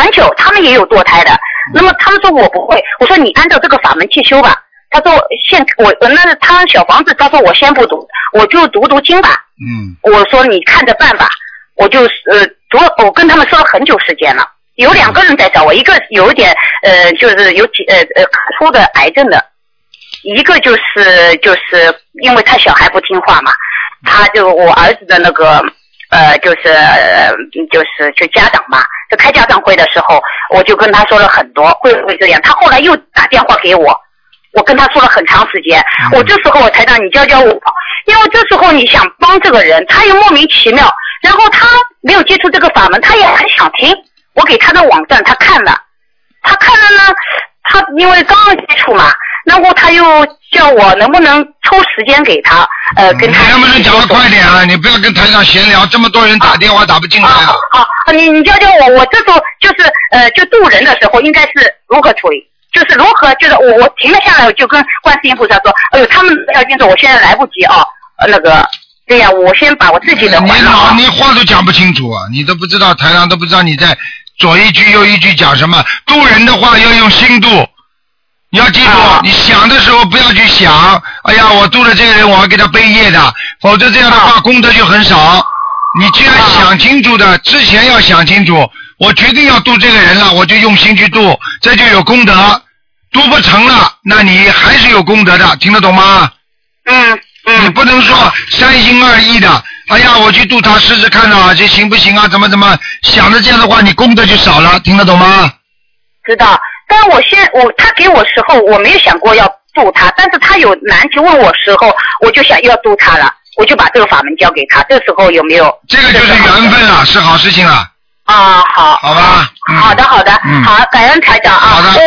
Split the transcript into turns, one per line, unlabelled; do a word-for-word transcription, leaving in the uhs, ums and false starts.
很久，他们也有堕胎的。那么他们说我不会，我说你按照这个法门去修吧。他说现我那是他小房子，他说我先不读，我就读读经吧。
嗯。
我说你看着办吧，我就呃读，我跟他们说了很久时间了。有两个人在找我，一个有一点呃就是有几呃呃卡出的癌症的，一个就是就是因为他小孩不听话嘛，他就我儿子的那个呃就是就是就家长嘛，就开家长会的时候，我就跟他说了很多会不会这样，他后来又打电话给我，我跟他说了很长时间，我这时候我才让你教教我，因为这时候你想帮这个人，他又莫名其妙，然后他没有接触这个法门，他也很想听，我给他的网站他看了，他看了呢，他因为刚刚接触嘛，然后他又叫我能不能抽时间给他，呃，跟他。
你能不能讲得快点啊？你不要跟台上闲聊，这么多人打电话打不进来啊。
好，好，你你教教我，我这时候就是呃，就渡人的时候应该是如何处理？就是如何，就是我我停了下来，我就跟观世音菩萨说，哎呦，他们要进走，我现在来不及啊，呃、那个。对呀、啊，我先把我自己的还了、啊。
你你话都讲不清楚啊！你都不知道，台上都不知道你在左一句右一句讲什么。渡人的话要用心度，你要记住，啊、你想的时候不要去想，哎呀，我渡了这个人，我要给他背业的，否则这样的话、啊、功德就很少。你既然想清楚的，之前要想清楚，我决定要渡这个人了，我就用心去渡，这就有功德。渡不成了，那你还是有功德的，听得懂吗？
嗯。
你不能说三心二意的，哎呀，我去度他试试看啊，这行不行啊？怎么怎么想着这样的话，你功德就少了，听得懂吗？
知道，但我先我他给我时候，我没有想过要度他，但是他有难题问我时候，我就想要度他了，我就把这个法门交给他。这时候有没有？
这个就是缘分了，是好事情了。
啊，好。
好吧。
嗯、好的，好的，嗯、好，感恩台长啊。
好的。